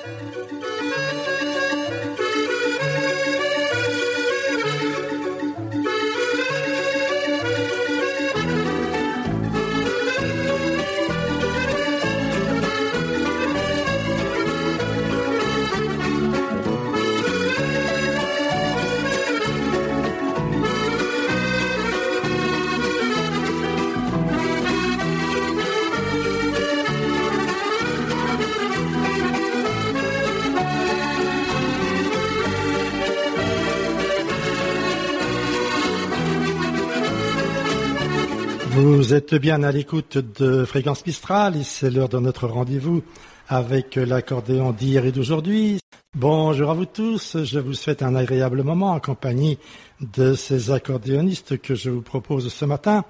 Vous êtes bien à l'écoute de Fréquence Mistral et c'est l'heure de notre rendez-vous avec l'accordéon d'hier et d'aujourd'hui. Bonjour à vous tous, je vous souhaite un agréable moment en compagnie de ces accordéonistes que je vous propose ce matin.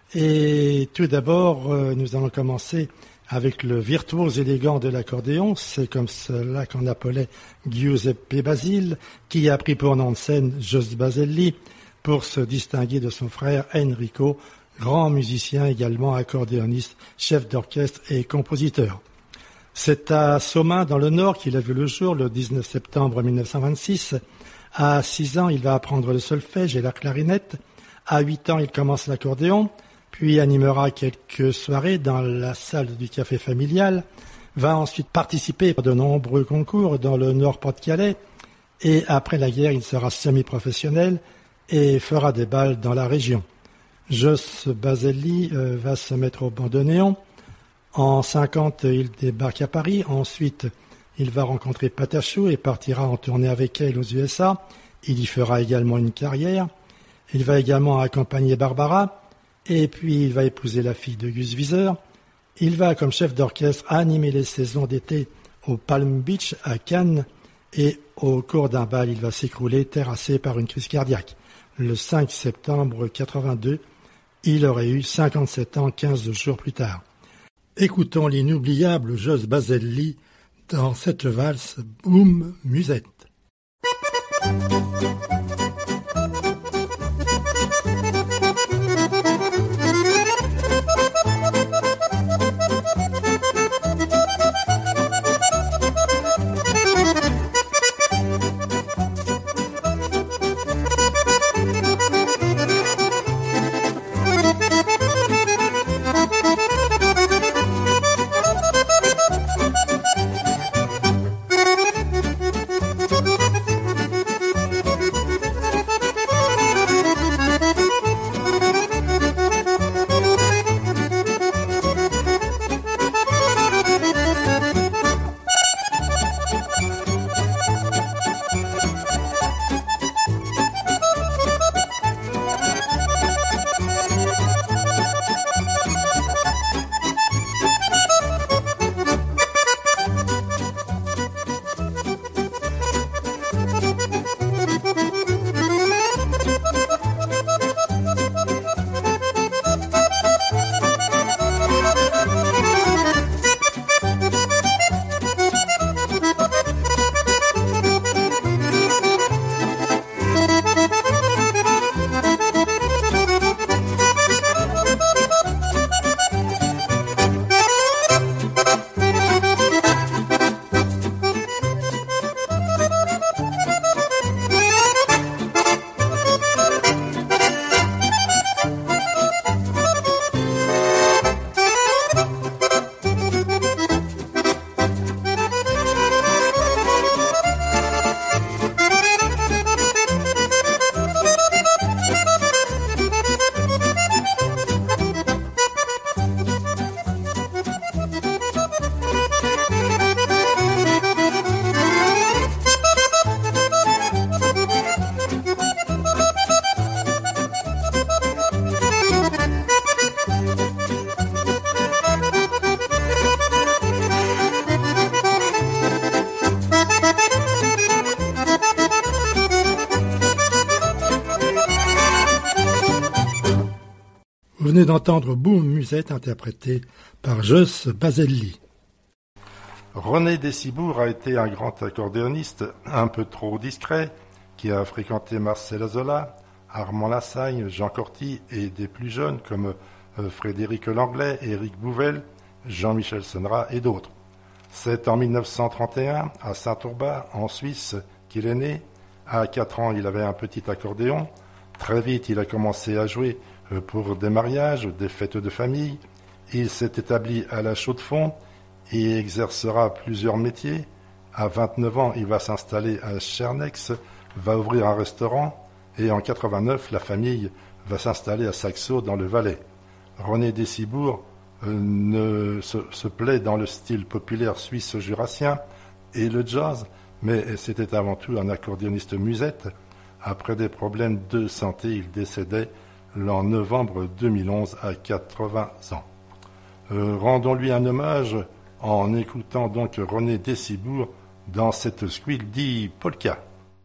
Et tout d'abord, nous allons commencer avec le virtuose élégant de l'accordéon. C'est comme cela qu'on appelait Giuseppe Basile, qui a pris pour nom de scène Jos Baselli pour se distinguer de son frère Enrico, grand musicien également, accordéoniste, chef d'orchestre et compositeur. C'est à Somain, dans le Nord, qu'il a vu le jour le 19 septembre 1926. À 6 ans, il va apprendre le solfège et la clarinette. À 8 ans, il commence l'accordéon, puis animera quelques soirées dans la salle du café familial, va ensuite participer à de nombreux concours dans le Nord-Pas-de-Calais, et après la guerre, il sera semi-professionnel et fera des bals dans la région. Jos Baselli va se mettre au bandoneon. En 50, il débarque à Paris. Ensuite, il va rencontrer Patachou et partira en tournée avec elle aux USA. Il y fera également une carrière. Il va également accompagner Barbara. Et puis, il va épouser la fille de Gus Wieser. Il va, comme chef d'orchestre, animer les saisons d'été au Palm Beach à Cannes. Et au cours d'un bal, il va s'écrouler, terrassé par une crise cardiaque. Le 5 septembre 82, il aurait eu 57 ans 15 jours plus tard. Écoutons l'inoubliable Jos Baselli dans cette valse Boum Musette. Vous venez d'entendre Boum Musette interprété par Jos Baselli. René Dessibourg a été un grand accordéoniste, un peu trop discret, qui a fréquenté Marcel Azola, Armand Lassagne, Jean Corty et des plus jeunes comme Frédéric Langlais, Éric Bouvel, Jean-Michel Senra et d'autres. C'est en 1931, à Saint-Ourbat, en Suisse, qu'il est né. À 4 ans, il avait un petit accordéon. Très vite, il a commencé à jouer pour des mariages, des fêtes de famille. Il s'est établi à la Chaux-de-Fonds et exercera plusieurs métiers. À 29 ans, il va s'installer à Chernex, va ouvrir un restaurant. Et en 89, la famille va s'installer à Saxo, dans le Valais. René Décibourg se plaît dans le style populaire suisse jurassien et le jazz, mais c'était avant tout un accordéoniste musette. Après des problèmes de santé, il décédait en novembre 2011 à 80 ans. Rendons-lui un hommage en écoutant donc René Décibourg dans cette Squildy Polka.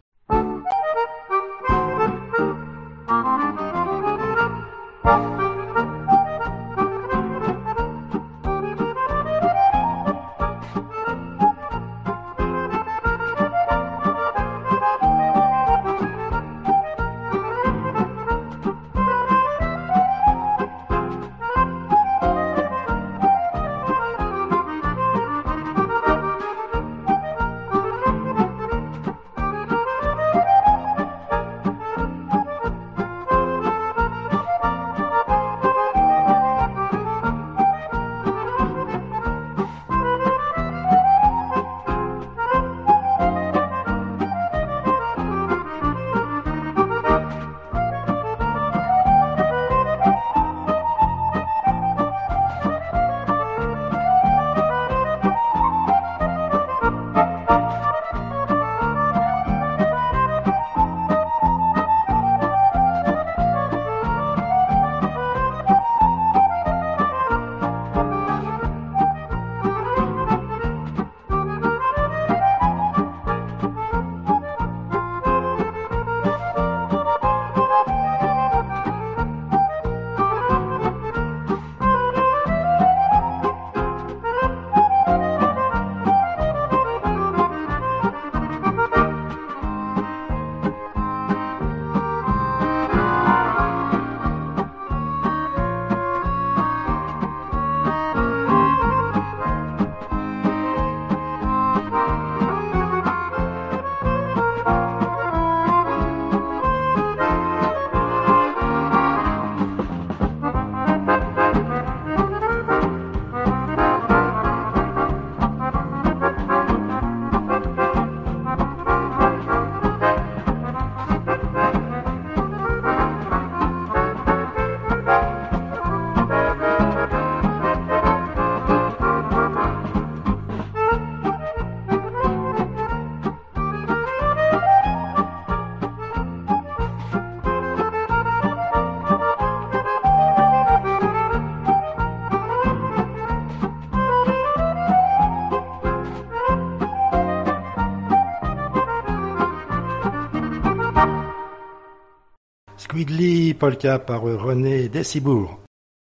Squidly Polka par René Décibourg.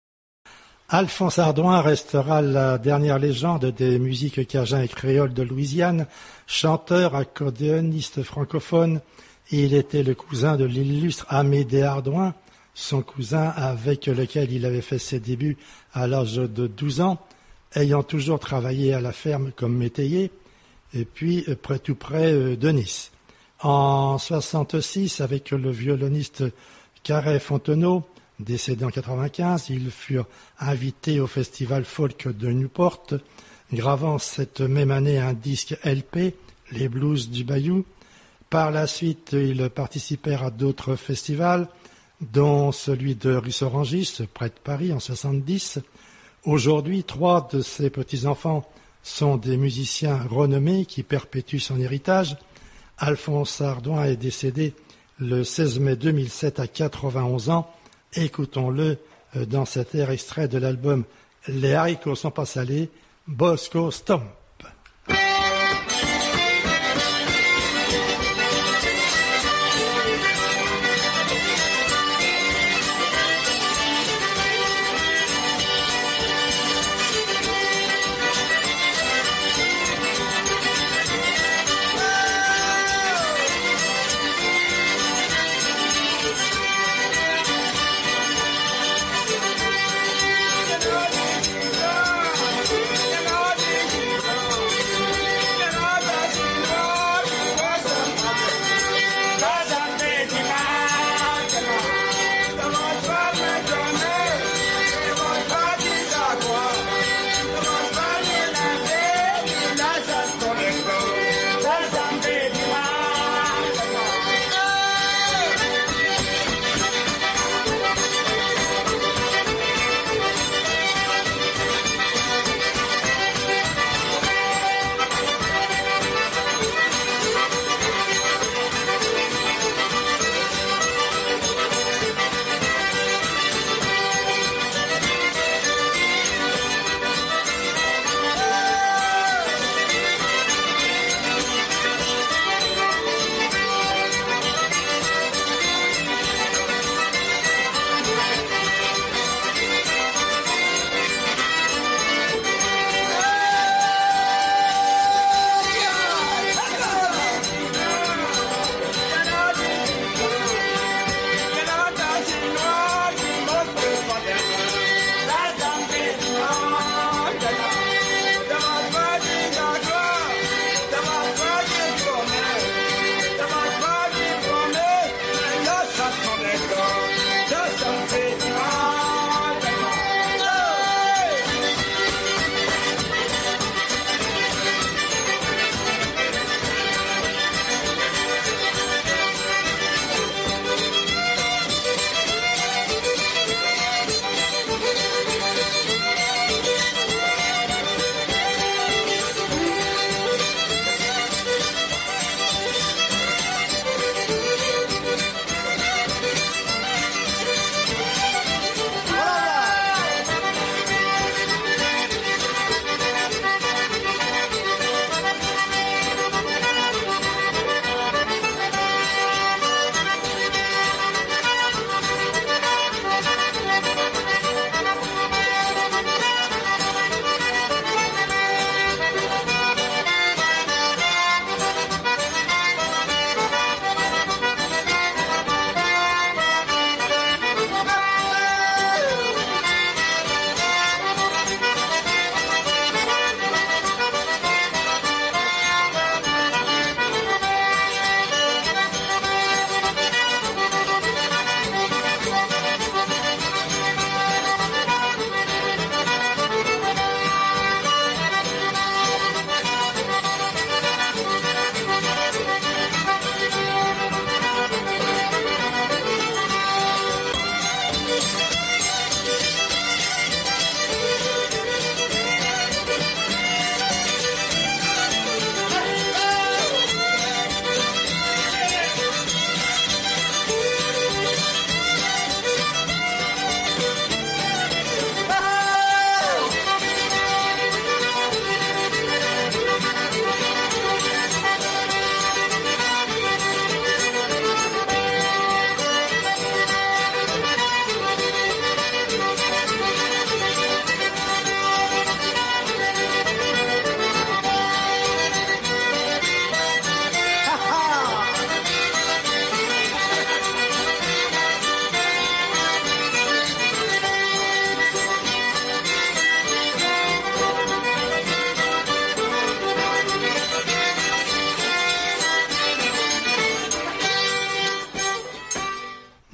Alphonse Ardouin restera la dernière légende des musiques cajun et créoles de Louisiane, chanteur, accordéoniste francophone. Il était le cousin de l'illustre Amédée Ardouin, son cousin avec lequel il avait fait ses débuts à l'âge de 12 ans, ayant toujours travaillé à la ferme comme métayer, et puis tout près de Nice. En 1966, avec le violoniste Carré Fontenot, décédé en 1995, ils furent invités au festival folk de Newport, gravant cette même année un disque LP, Les Blues du Bayou. Par la suite, ils participèrent à d'autres festivals, dont celui de Russorangis, près de Paris, en 1970. Aujourd'hui, 3 de ses petits-enfants sont des musiciens renommés qui perpétuent son héritage. Alphonse Ardouin est décédé le 16 mai 2007 à 91 ans. Écoutons-le dans cet air extrait de l'album Les haricots sont pas salés, Bosco Stomp.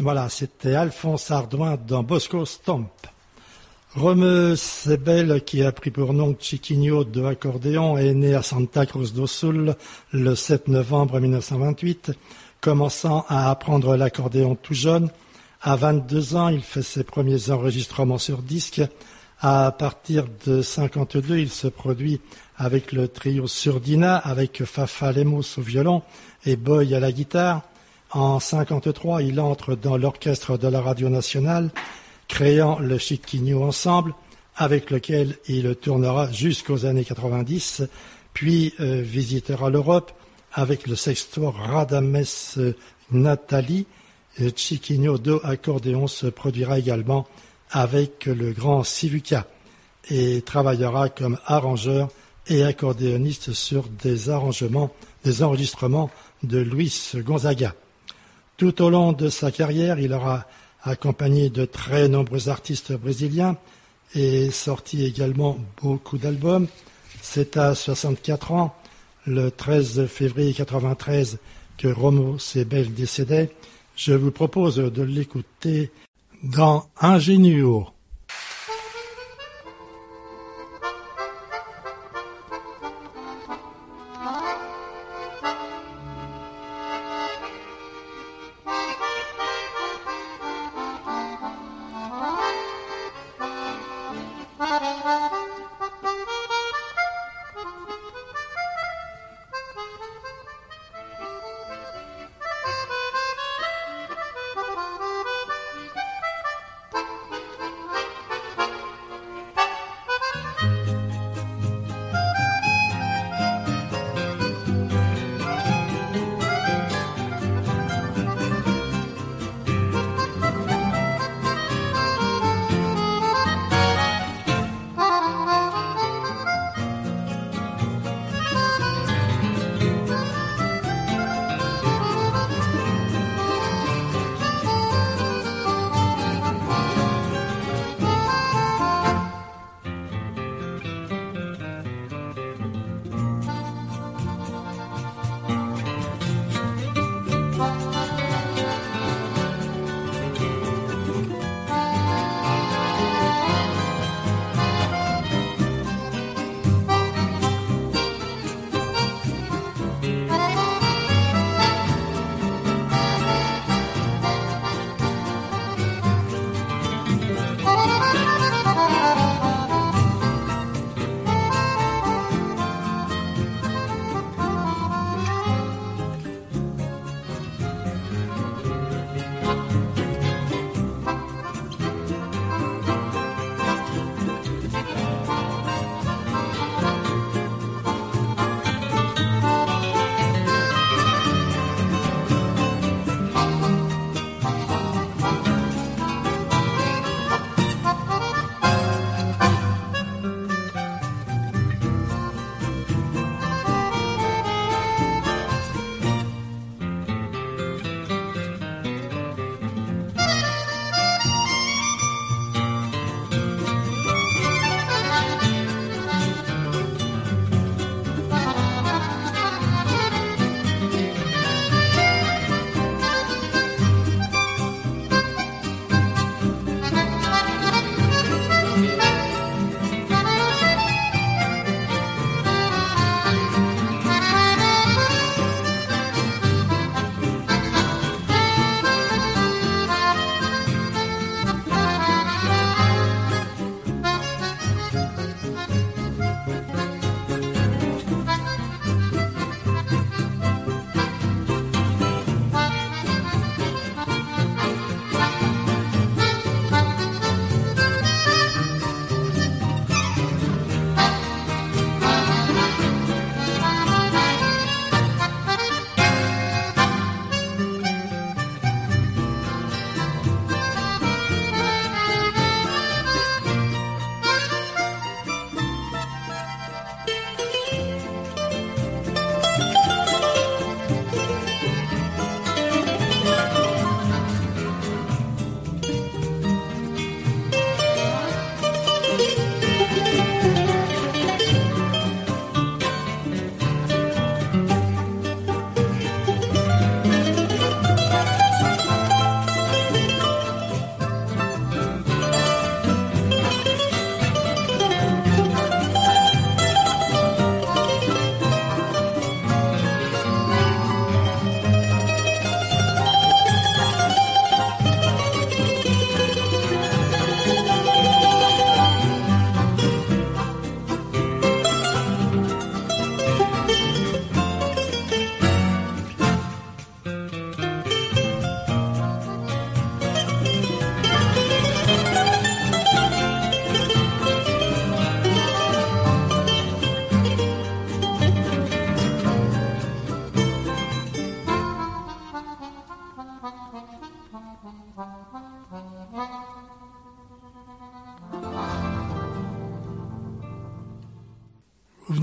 Voilà, c'était Alphonse Ardouin dans Bosco Stomp. Romeu Sebel, qui a pris pour nom Chiquinho de accordéon, est né à Santa Cruz do Sul le 7 novembre 1928. Commençant à apprendre l'accordéon tout jeune, à 22 ans, il fait ses premiers enregistrements sur disque. À partir de 52, il se produit avec le trio Surdina, avec Fafa Lemos au violon et Boy à la guitare. En 53, il entre dans l'orchestre de la Radio Nationale, créant le Chiquinho Ensemble, avec lequel il tournera jusqu'aux années 90, puis visitera l'Europe avec le sexto Radames Nathalie. Chiquinho do accordéon se produira également avec le grand Sivuca et travaillera comme arrangeur et accordéoniste sur des enregistrements de Luis Gonzaga. Tout au long de sa carrière, il aura accompagné de très nombreux artistes brésiliens et sorti également beaucoup d'albums. C'est à 64 ans, le 13 février 1993, que Romeu Sebel décédait. Je vous propose de l'écouter dans Ingenuo.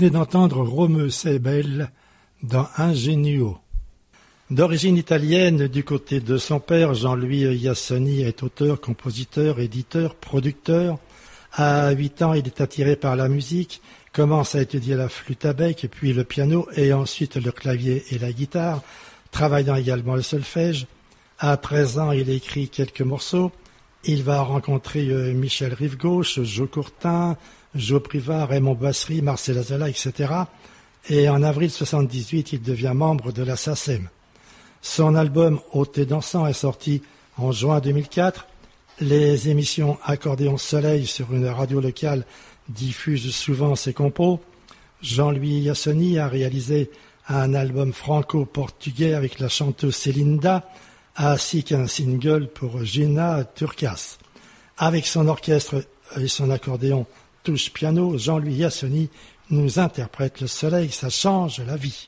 venez d'entendre Romeo Sebel dans Ingenuo. D'origine italienne, du côté de son père, Jean-Louis Iassoni est auteur, compositeur, éditeur, producteur. À 8 ans, il est attiré par la musique, commence à étudier la flûte à bec, puis le piano et ensuite le clavier et la guitare, travaillant également le solfège. À 13 ans, il écrit quelques morceaux. Il va rencontrer Michel Rive-Gauche, Joe Courtin, Joe Privat, Raymond Boisserie, Marcel Azala, etc. Et en avril 1978, il devient membre de la SACEM. Son album « Haute et dansant » est sorti en juin 2004. Les émissions Accordéon Soleil sur une radio locale diffusent souvent ses compos. Jean-Louis Iassoni a réalisé un album franco-portugais avec la chanteuse Célinda, ainsi qu'un single pour Gina Turcas. Avec son orchestre et son accordéon touche piano, Jean-Louis Iassoni nous interprète Le soleil, ça change la vie.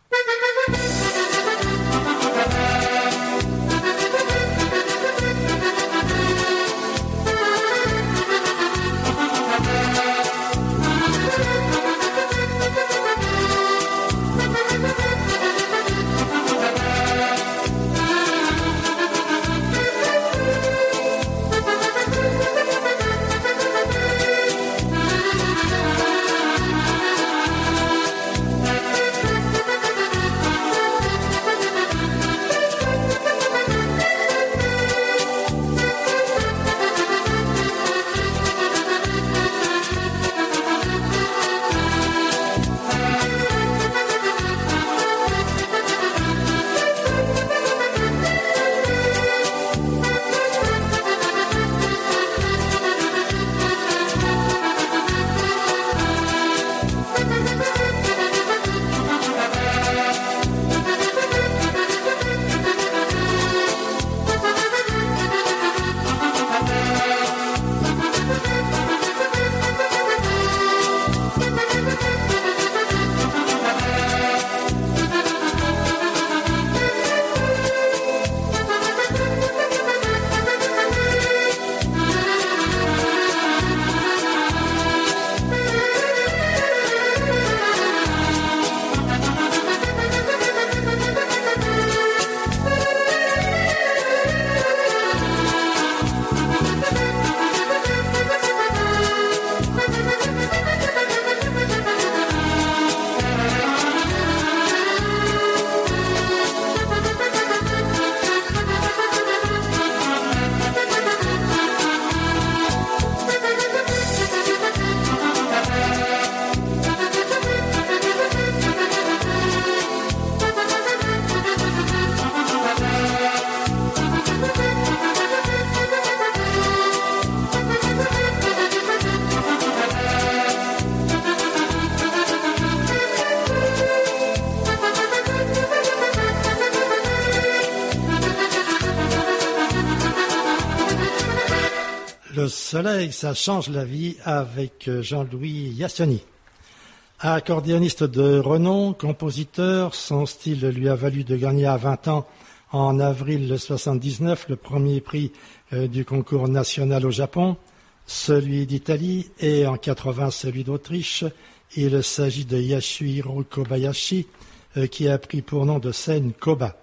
Le soleil, ça change la vie avec Jean-Louis Iassoni. Accordéoniste de renom, compositeur, son style lui a valu de gagner à 20 ans, en avril 1979, le premier prix du concours national au Japon, celui d'Italie et en 80 celui d'Autriche. Il s'agit de Yasuhiro Kobayashi qui a pris pour nom de scène Koba.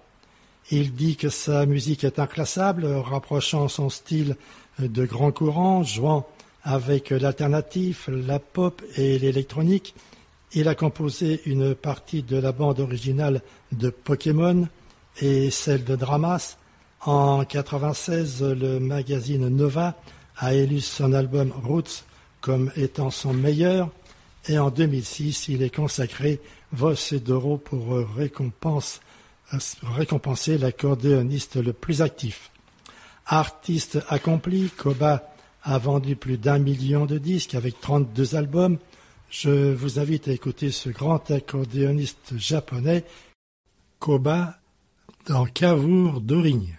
Il dit que sa musique est inclassable, rapprochant son style de grand courant, jouant avec l'alternatif, la pop et l'électronique. Il a composé une partie de la bande originale de Pokémon et celle de Dramas. En 1996, le magazine Nova a élu son album Roots comme étant son meilleur. Et en 2006, il est consacré Voce d'Oro pour récompenser l'accordéoniste le plus actif. Artiste accompli, Koba a vendu plus d'1 million de disques avec 32 albums. Je vous invite à écouter ce grand accordéoniste japonais, Koba, dans Cavour d'Aurigne.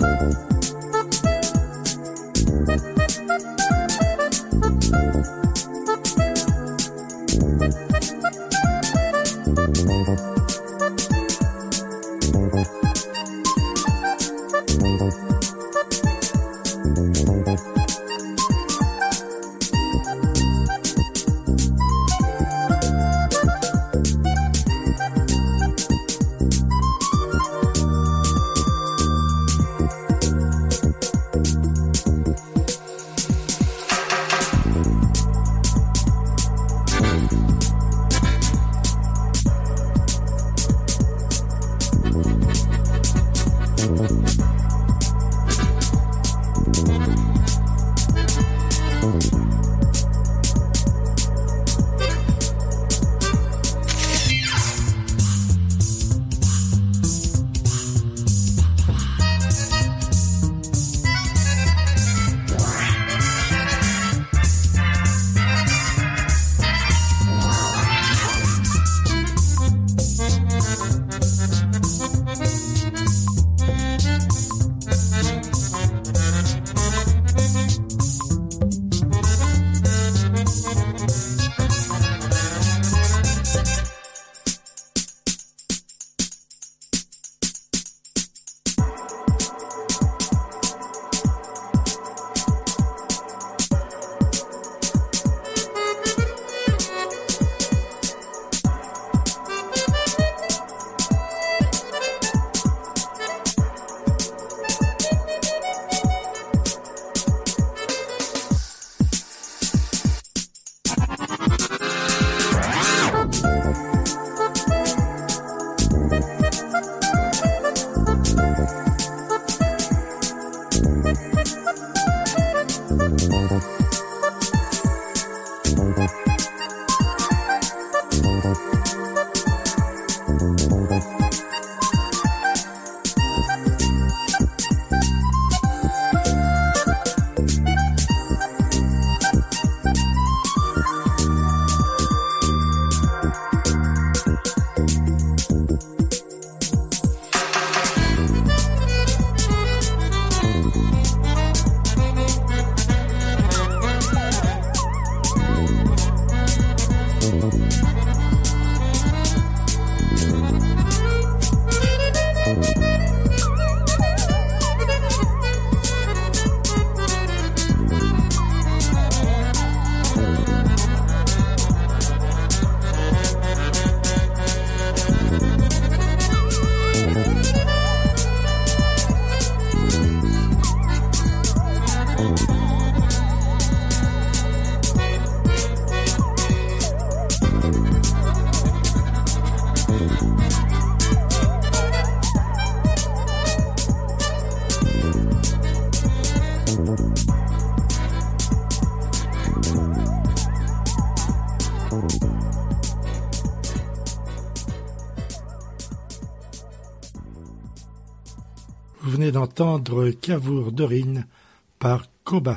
Vous venez d'entendre Cavour d'Orine par Koba.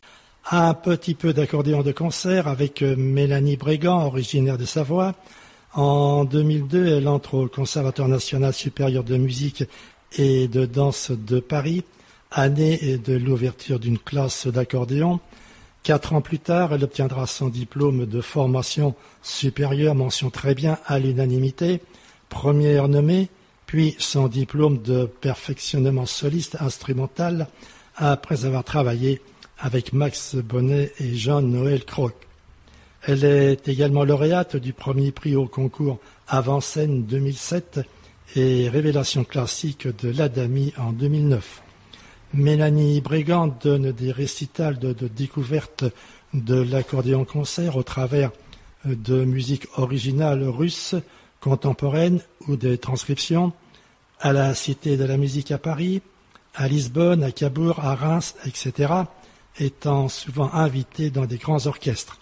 Un petit peu d'accordéon de concert avec Mélanie Brégant, originaire de Savoie. En 2002, elle entre au Conservatoire national supérieur de musique et de danse de Paris, année de l'ouverture d'une classe d'accordéon. 4 ans plus tard, elle obtiendra son diplôme de formation supérieure, mention très bien à l'unanimité, première nommée, puis son diplôme de perfectionnement soliste instrumental après avoir travaillé avec Max Bonnet et Jean-Noël Croc. Elle est également lauréate du premier prix au concours Avant-Scène 2007 et Révélation classique de l'Adami en 2009. Mélanie Brégant donne des récitals de découverte de l'accordéon concert au travers de musique originale russe, contemporaine ou des transcriptions, à la Cité de la musique à Paris, à Lisbonne, à Cabourg, à Reims, etc., étant souvent invitée dans des grands orchestres.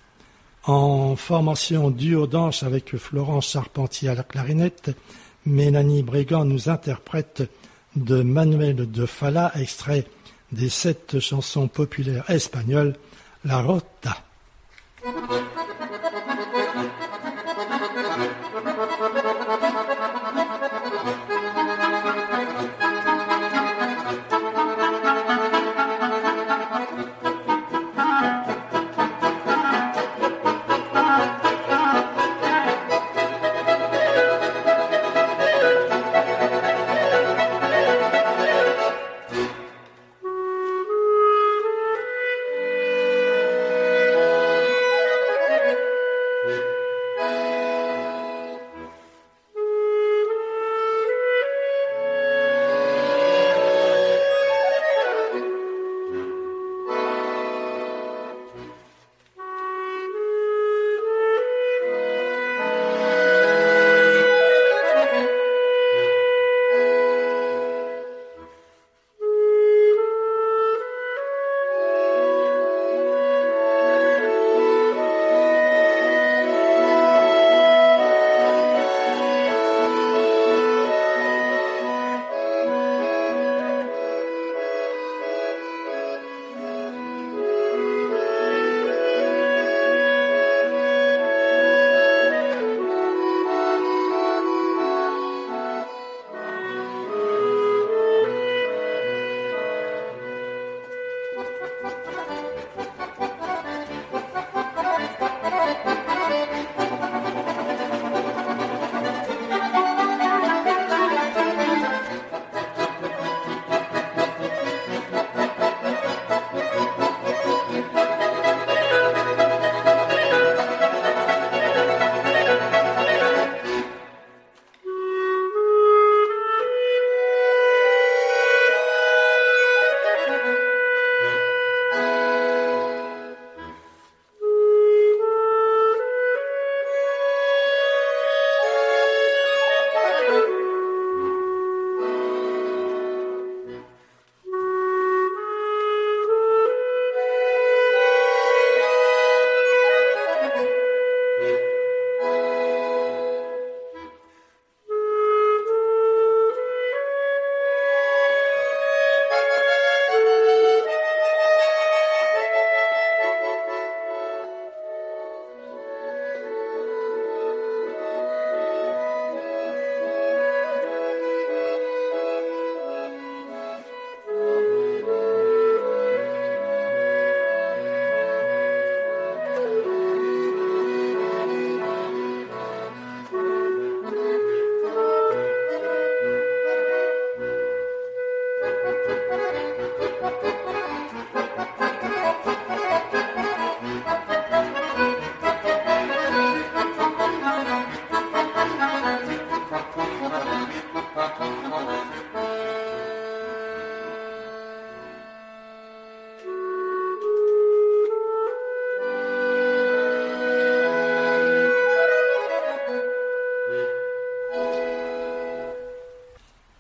En formation duo-danse avec Florence Charpentier à la clarinette, Mélanie Brégant nous interprète de Manuel de Falla, extrait des 7 chansons populaires espagnoles, La Rota.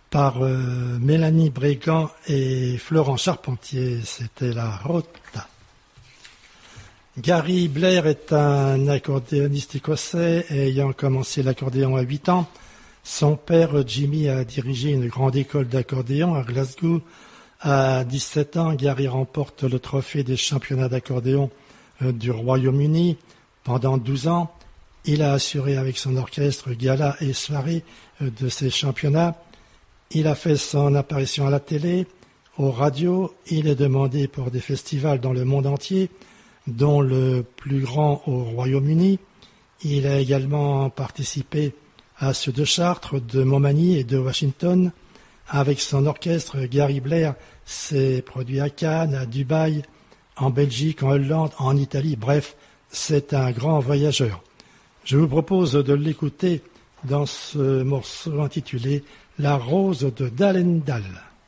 par Mélanie Brégant et Florent Charpentier. C'était la Rota. Gary Blair est un accordéoniste écossais ayant commencé l'accordéon à 8 ans. Son père, Jimmy, a dirigé une grande école d'accordéon à Glasgow. À 17 ans, Gary remporte le trophée des championnats d'accordéon du Royaume-Uni. Pendant 12 ans, il a assuré avec son orchestre galas et soirées de ces championnats. Il a fait son apparition à la télé, aux radios. Il est demandé pour des festivals dans le monde entier, dont le plus grand au Royaume-Uni. Il a également participé à ceux de Chartres, de Montmagny et de Washington. Avec son orchestre, Gary Blair s'est produit à Cannes, à Dubaï, en Belgique, en Hollande, en Italie. Bref, c'est un grand voyageur. Je vous propose de l'écouter dans ce morceau intitulé « La rose de Dal-en-Dal ».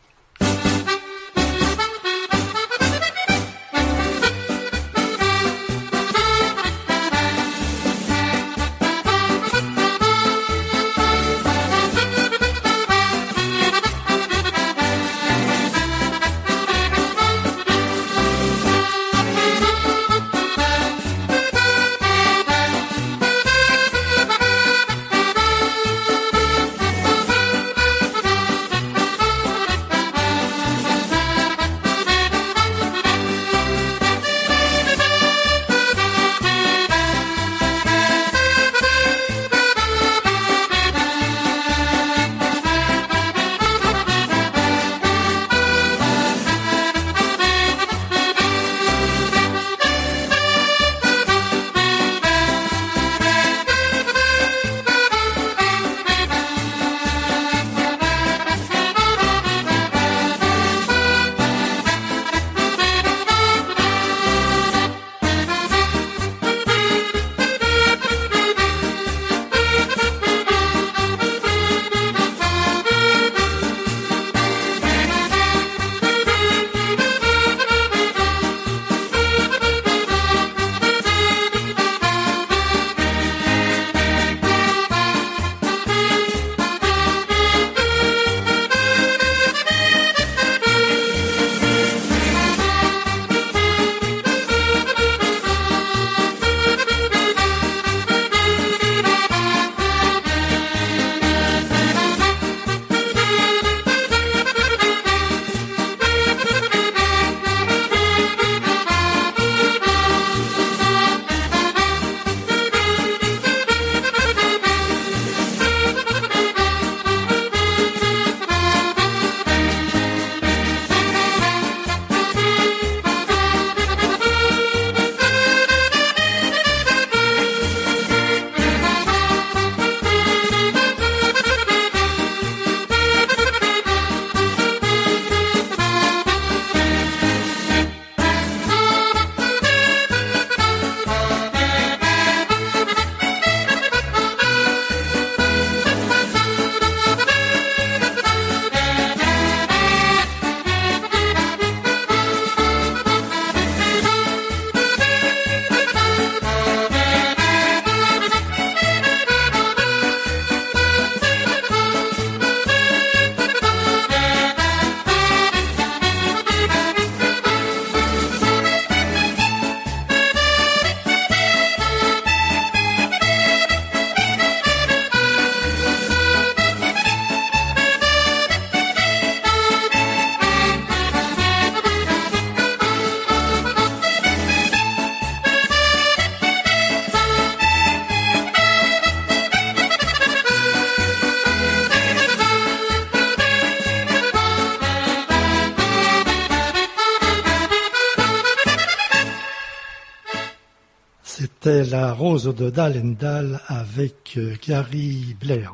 C'était la rose de Dal-en-Dal avec Gary Blair.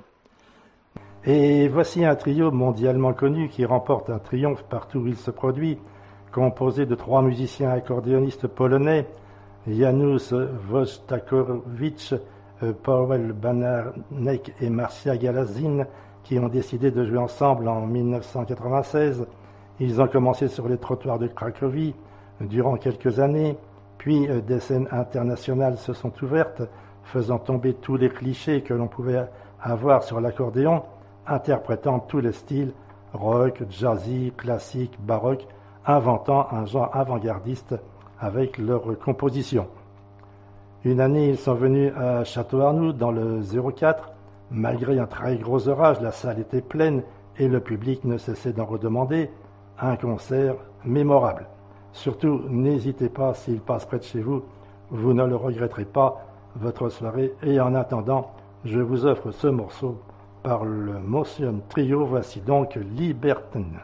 Et voici un trio mondialement connu qui remporte un triomphe partout où il se produit, composé de 3 musiciens accordéonistes polonais, Janusz Wojciechowicz, Paweł Banarek et Marcia Galazin, qui ont décidé de jouer ensemble en 1996. Ils ont commencé sur les trottoirs de Cracovie durant quelques années, puis des scènes internationales se sont ouvertes, faisant tomber tous les clichés que l'on pouvait avoir sur l'accordéon, interprétant tous les styles, rock, jazzy, classique, baroque, inventant un genre avant-gardiste avec leurs compositions. Une année, ils sont venus à Château-Arnoux dans le 04. Malgré un très gros orage, la salle était pleine et le public ne cessait d'en redemander. Un concert mémorable. Surtout, n'hésitez pas, s'il passe près de chez vous, vous ne le regretterez pas, votre soirée. Et en attendant, je vous offre ce morceau par le Motion Trio. Voici donc Libertine.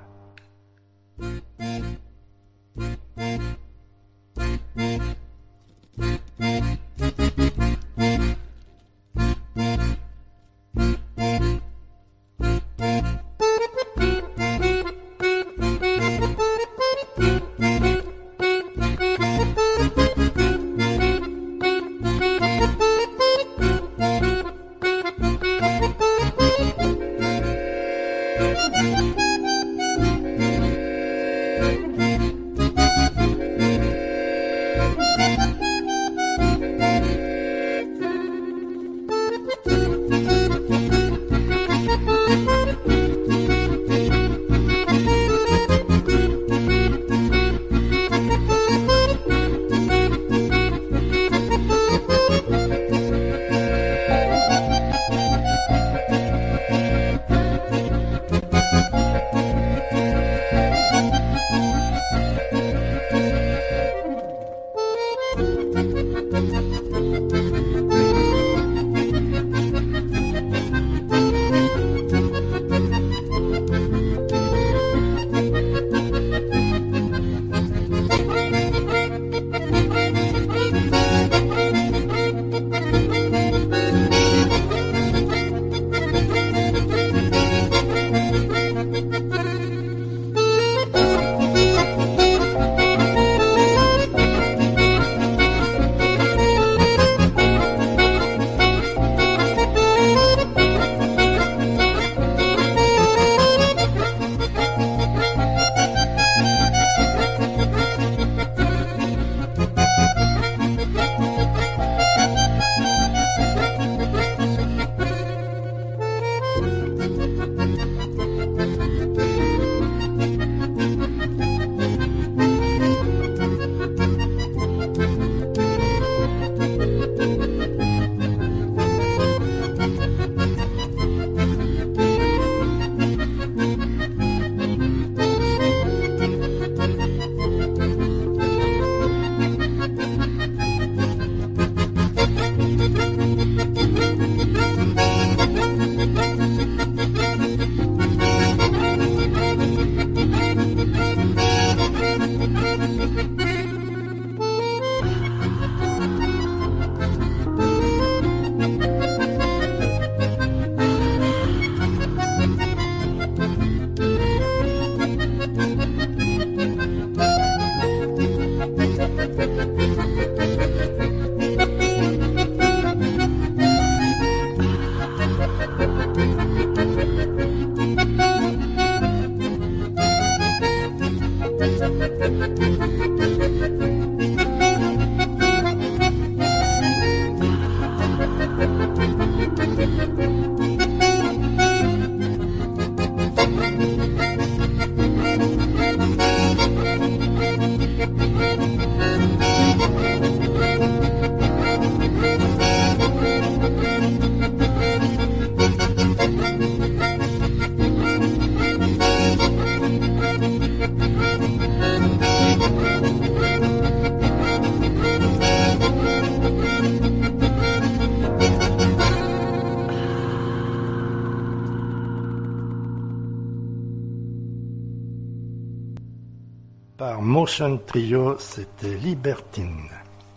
Par Motion Trio, c'était Libertine.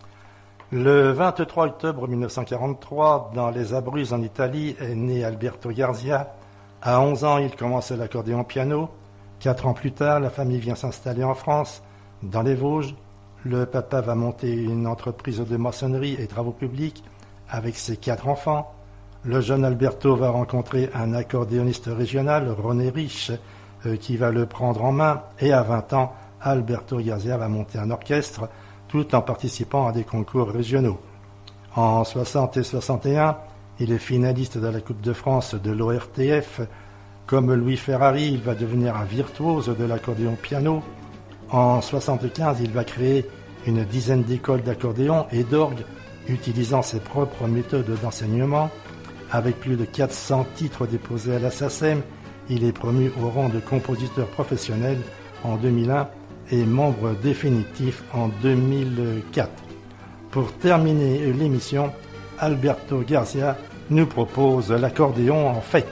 Le 23 octobre 1943, dans les Abruzzes en Italie, est né Alberto Garzia. À 11 ans, il commence l'accordéon piano. 4 ans plus tard, la famille vient s'installer en France, dans les Vosges. Le papa va monter une entreprise de maçonnerie et travaux publics avec ses 4 enfants. Le jeune Alberto va rencontrer un accordéoniste régional, René Riche, qui va le prendre en main. Et à 20 ans, Alberto Garzia va monter un orchestre tout en participant à des concours régionaux. En 60 et 61, il est finaliste de la Coupe de France de l'ORTF Comme Louis Ferrari, il va devenir un virtuose de l'accordéon piano. En 1975, il va créer une dizaine d'écoles d'accordéon et d'orgue, utilisant ses propres méthodes d'enseignement. Avec plus de 400 titres déposés à la SACEM, il est promu au rang de compositeur professionnel en 2001 et membre définitif en 2004. Pour terminer l'émission, Alberto Garcia nous propose l'accordéon en fête.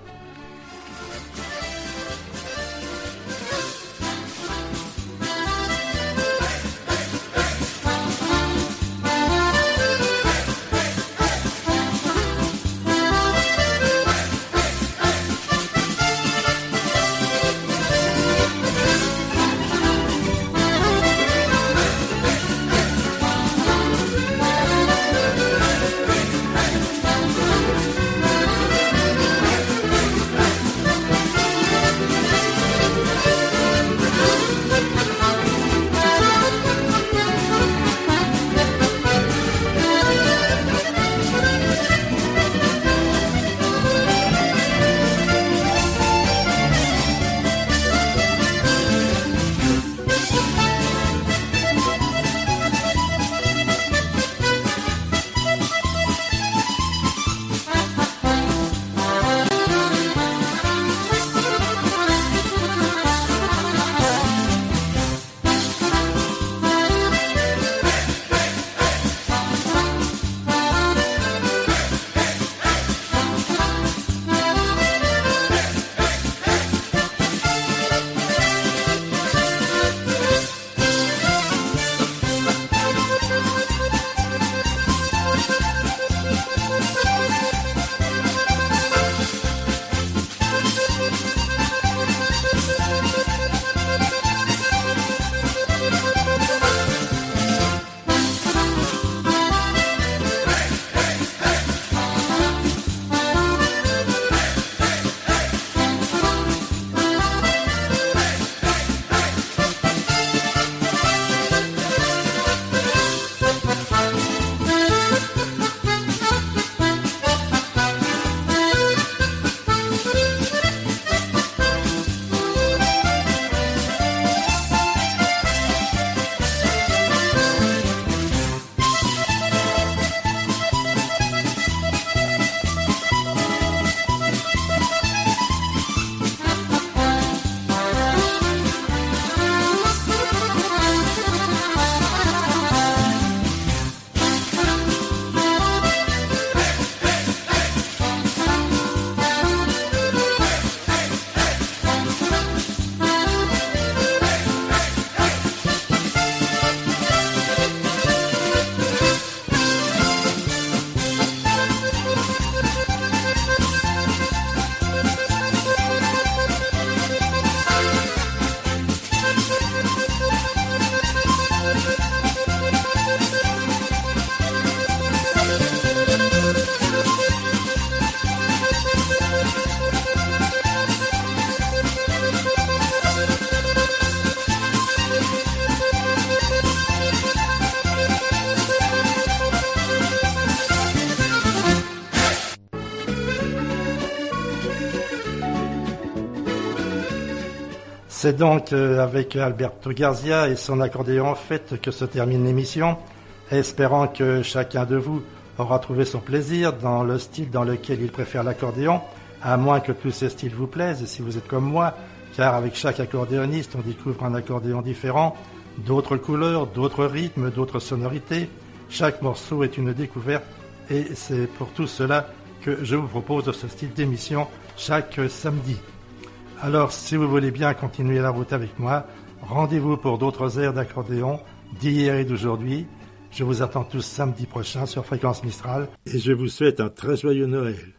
C'est donc avec Alberto Garcia et son accordéon en fête que se termine l'émission, espérant que chacun de vous aura trouvé son plaisir dans le style dans lequel il préfère l'accordéon, à moins que tous ces styles vous plaisent, si vous êtes comme moi, car avec chaque accordéoniste, on découvre un accordéon différent, d'autres couleurs, d'autres rythmes, d'autres sonorités. Chaque morceau est une découverte et c'est pour tout cela que je vous propose ce style d'émission chaque samedi. Alors, si vous voulez bien continuer la route avec moi, rendez-vous pour d'autres airs d'accordéon d'hier et d'aujourd'hui. Je vous attends tous samedi prochain sur Fréquence Mistral et je vous souhaite un très joyeux Noël.